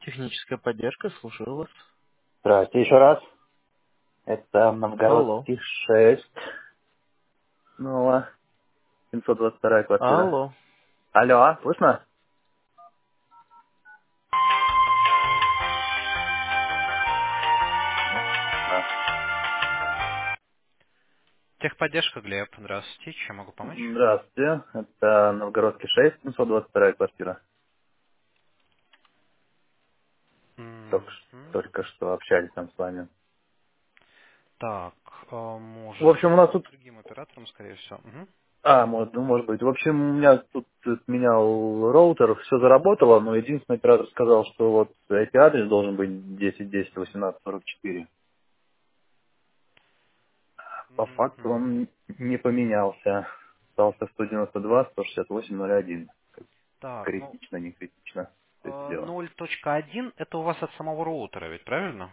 Техническая поддержка, слушаю вас. Здрасте еще раз. Это Алло. Новгородский 6. Снова 722 квартира. Алло. Алло, слышно? Да. Техподдержка, Глеб. Здравствуйте. Чем могу помочь? Здравствуйте. Это Новгородский 6, 722 квартира. Только, Мгм. только что общались там с вами. Так, В может общем, у нас быть, тут... с другим оператором, скорее всего. Мгм. может быть. В общем, у меня тут менял роутер, все заработало, но единственный оператор сказал, что вот IP-адрес должен быть 10.10.18.44. По факту Мгм. он не поменялся. Остался 192, 168, 01. Так, ну, Критично, не критично. То есть дело. 0.1 это у вас от самого роутера, ведь правильно?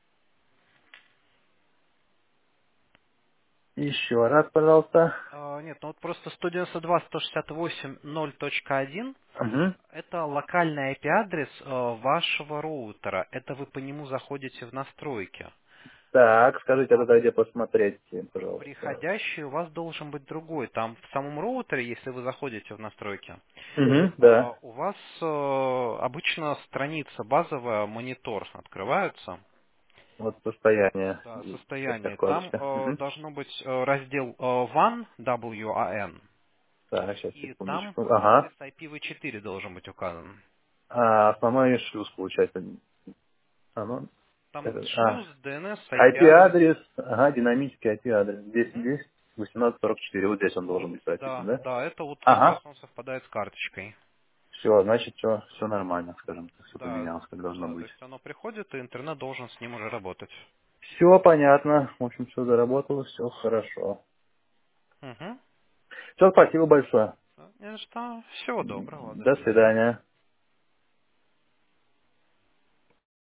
Еще раз, пожалуйста. Нет, ну вот просто 192, 168, 0.1 Угу. это локальный IP-адрес вашего роутера. Это вы по нему заходите в настройки. Так, скажите, А тогда где посмотреть, пожалуйста. приходящий у вас должен быть другой. Там в самом роутере, если вы заходите в настройки, Угу, да. у вас обычно страница базовая, монитор открывается. Вот состояние. Да, Есть такая состояние. Там вкладочка. Угу. должно быть раздел WAN, WAN, Так, сейчас, и там секундочку. Ага. адрес IPv4 должен быть указан. А основной шлюз, получается. А, ну, Там это, шлюз, DNS, IP-адрес. IP-адрес, ага, динамический IP-адрес. Мгм. 1010 1844. Вот здесь он Вот, должен быть прописан, да, да? да, это вот как Ага. раз он совпадает с карточкой. Все, значит, все нормально, скажем так, все Да, поменялось, как должно да, то быть. есть оно приходит, и интернет должен с ним уже работать. Все понятно. В общем, все заработало, все хорошо. Угу. Все, спасибо большое. Что? Всего доброго, до До свидания. свидания.